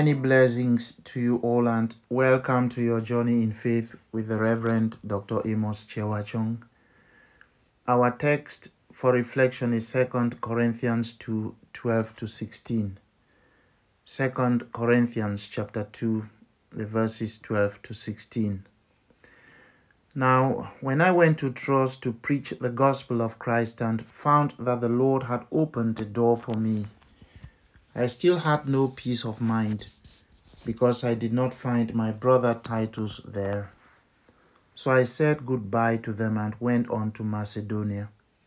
Many blessings to you all and welcome to your journey in faith with the Reverend Dr. Amos Chewachong. Our text for reflection is 2 Corinthians 2, 12 to 16. 2 Corinthians chapter 2, the verses 12 to 16. Now, when I went to Troas to preach the gospel of Christ and found that the Lord had opened the door for me, I still had no peace of mind, because I did not find my brother Titus there. So I said goodbye to them and went on to Macedonia.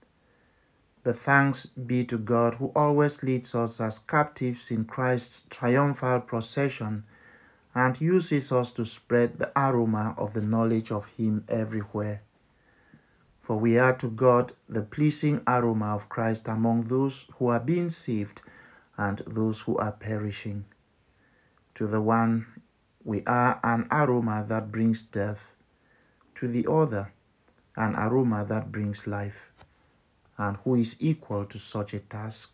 But thanks be to God, who always leads us as captives in Christ's triumphal procession and uses us to spread the aroma of the knowledge of Him everywhere. For we are to God the pleasing aroma of Christ among those who are being saved and those who are perishing. To the one we are an aroma that brings death, to the other an aroma that brings life, and who is equal to such a task?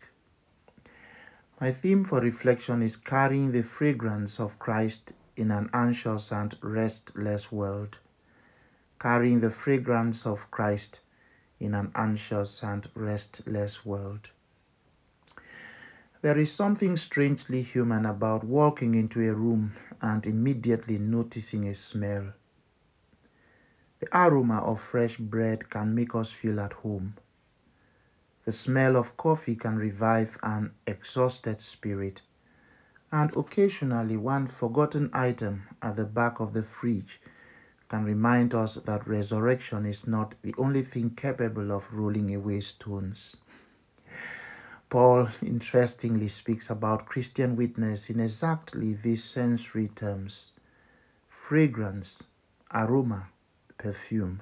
My theme for reflection is carrying the fragrance of Christ in an anxious and restless world. Carrying the fragrance of Christ in an anxious and restless world. There is something strangely human about walking into a room and immediately noticing a smell. The aroma of fresh bread can make us feel at home. The smell of coffee can revive an exhausted spirit. And occasionally one forgotten item at the back of the fridge can remind us that resurrection is not the only thing capable of rolling away stones. Paul interestingly speaks about Christian witness in exactly these sensory terms: fragrance, aroma, perfume.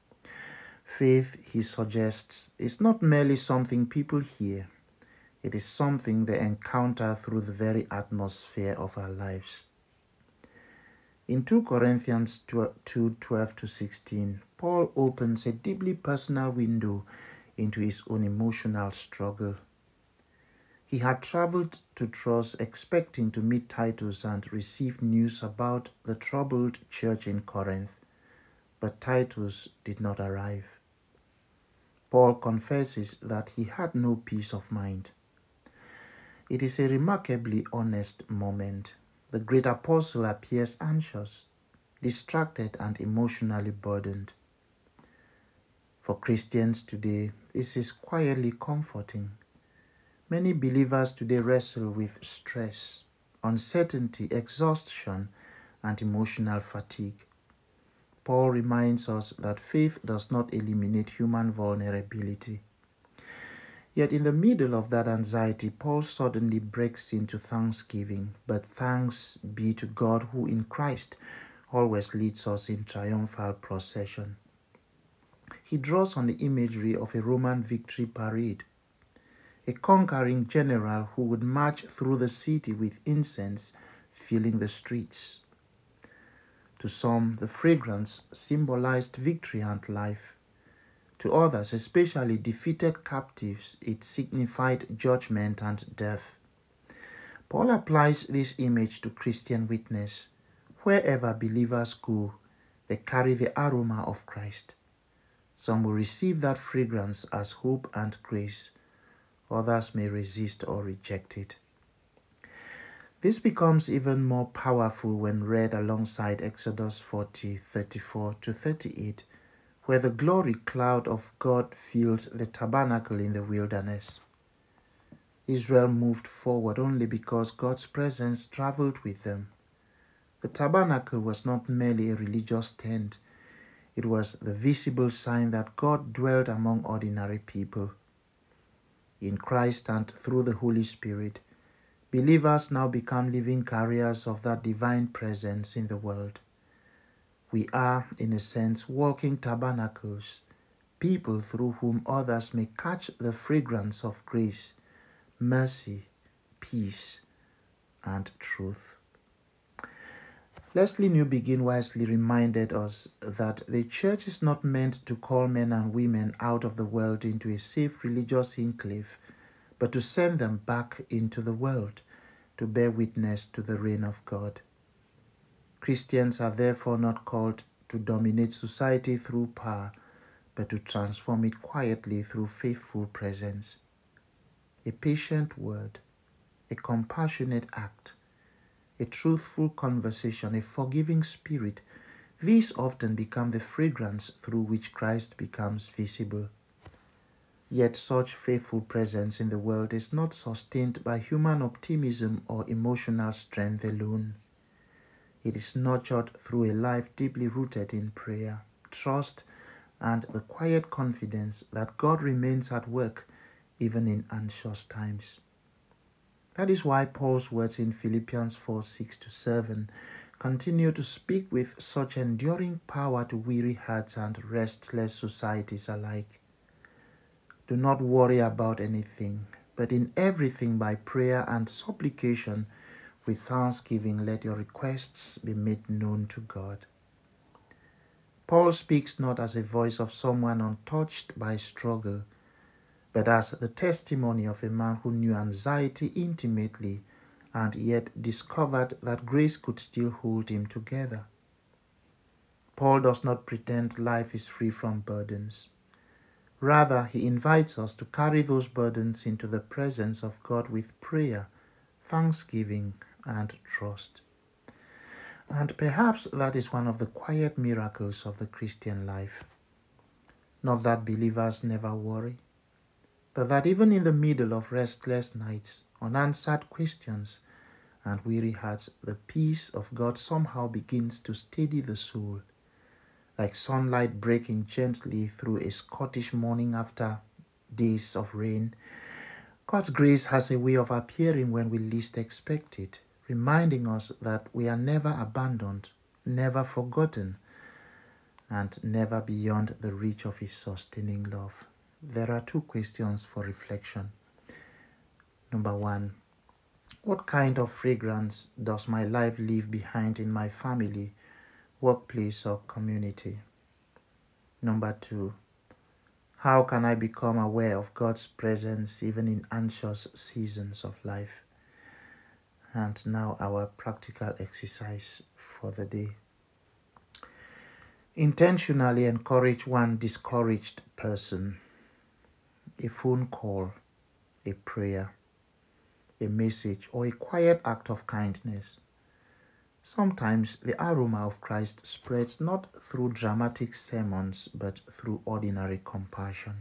Faith, he suggests, is not merely something people hear. It is something they encounter through the very atmosphere of our lives. In 2 Corinthians 2, 12 to 16, Paul opens a deeply personal window into his own emotional struggle. He had traveled to Troas expecting to meet Titus and receive news about the troubled church in Corinth, but Titus did not arrive. Paul confesses that he had no peace of mind. It is a remarkably honest moment. The great apostle appears anxious, distracted, and emotionally burdened. For Christians today, this is quietly comforting. Many believers today wrestle with stress, uncertainty, exhaustion, and emotional fatigue. Paul reminds us that faith does not eliminate human vulnerability. Yet in the middle of that anxiety, Paul suddenly breaks into thanksgiving. But thanks be to God who in Christ always leads us in triumphal procession. He draws on the imagery of a Roman victory parade. A conquering general who would march through the city with incense filling the streets. To some, the fragrance symbolized victory and life. To others, especially defeated captives, it signified judgment and death. Paul applies this image to Christian witness. Wherever believers go, they carry the aroma of Christ. Some will receive that fragrance as hope and grace. Others may resist or reject it. This becomes even more powerful when read alongside Exodus 40, 34 to 38, where the glory cloud of God fills the tabernacle in the wilderness. Israel moved forward only because God's presence traveled with them. The tabernacle was not merely a religious tent. It was the visible sign that God dwelt among ordinary people. In Christ and through the Holy Spirit, believers now become living carriers of that divine presence in the world. We are, in a sense, walking tabernacles, people through whom others may catch the fragrance of grace, mercy, peace, and truth. Lesslie Newbigin wisely reminded us that the church is not meant to call men and women out of the world into a safe religious enclave, but to send them back into the world, to bear witness to the reign of God. Christians are therefore not called to dominate society through power, but to transform it quietly through faithful presence. A patient word, a compassionate act, a truthful conversation, a forgiving spirit, these often become the fragrance through which Christ becomes visible. Yet such faithful presence in the world is not sustained by human optimism or emotional strength alone. It is nurtured through a life deeply rooted in prayer, trust, and the quiet confidence that God remains at work even in anxious times. That is why Paul's words in Philippians 4:6-7 continue to speak with such enduring power to weary hearts and restless societies alike. Do not worry about anything, but in everything by prayer and supplication with thanksgiving let your requests be made known to God. Paul speaks not as a voice of someone untouched by struggle, but as the testimony of a man who knew anxiety intimately and yet discovered that grace could still hold him together. Paul does not pretend life is free from burdens. Rather, he invites us to carry those burdens into the presence of God with prayer, thanksgiving, and trust. And perhaps that is one of the quiet miracles of the Christian life. Not that believers never worry, but that even in the middle of restless nights, unanswered questions, and weary hearts, the peace of God somehow begins to steady the soul, like sunlight breaking gently through a Scottish morning after days of rain. God's grace has a way of appearing when we least expect it, reminding us that we are never abandoned, never forgotten, and never beyond the reach of His sustaining love. There are two questions for reflection. Number one, what kind of fragrance does my life leave behind in my family, workplace, or community? Number two, how can I become aware of God's presence even in anxious seasons of life? And now our practical exercise for the day. Intentionally encourage one discouraged person. A phone call, a prayer, a message, or a quiet act of kindness. Sometimes the aroma of Christ spreads not through dramatic sermons, but through ordinary compassion.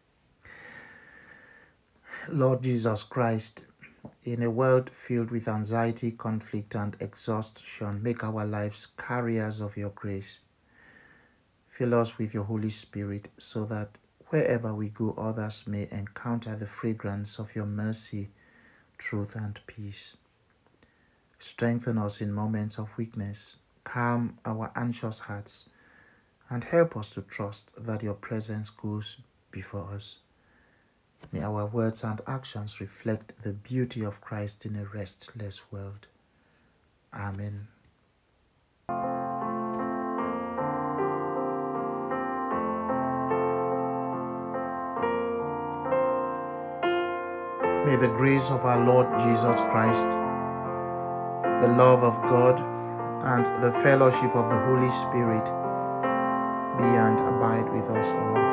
Lord Jesus Christ, in a world filled with anxiety, conflict, and exhaustion, make our lives carriers of your grace. Fill us with your Holy Spirit so that wherever we go, others may encounter the fragrance of your mercy, truth, and peace. Strengthen us in moments of weakness, calm our anxious hearts, and help us to trust that your presence goes before us. May our words and actions reflect the beauty of Christ in a restless world. Amen. May the grace of our Lord Jesus Christ, the love of God, and the fellowship of the Holy Spirit be and abide with us all.